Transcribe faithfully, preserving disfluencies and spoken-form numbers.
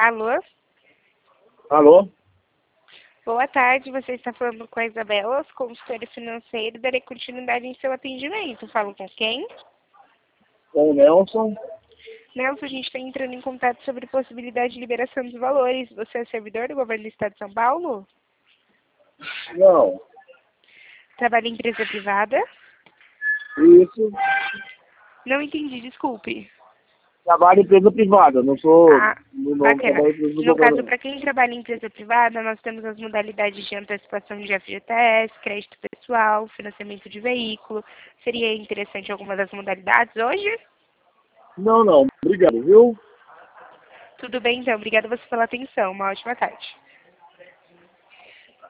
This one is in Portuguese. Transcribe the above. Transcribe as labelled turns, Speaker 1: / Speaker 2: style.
Speaker 1: Alô?
Speaker 2: Alô?
Speaker 1: Boa tarde, você está falando com a Isabela, consultora financeira, darei continuidade em seu atendimento. Falo com quem?
Speaker 2: Com o Nelson?
Speaker 1: Nelson, a gente está entrando em contato sobre possibilidade de liberação dos valores. Você é servidor do governo do Estado de São Paulo?
Speaker 2: Não.
Speaker 1: Trabalha em empresa privada?
Speaker 2: Isso.
Speaker 1: Não entendi, desculpe.
Speaker 2: Trabalho em empresa privada, não sou.
Speaker 1: Ah,
Speaker 2: Não, não
Speaker 1: bacana.
Speaker 2: trabalho em empresa do
Speaker 1: No caso,
Speaker 2: governo.
Speaker 1: para quem trabalha em empresa privada, nós temos as modalidades de antecipação de F G T S, crédito pessoal, financiamento de veículo. Seria interessante alguma das modalidades hoje?
Speaker 2: Não, não. Obrigado, viu?
Speaker 1: Tudo bem, então. Obrigada a você pela atenção. Uma ótima tarde.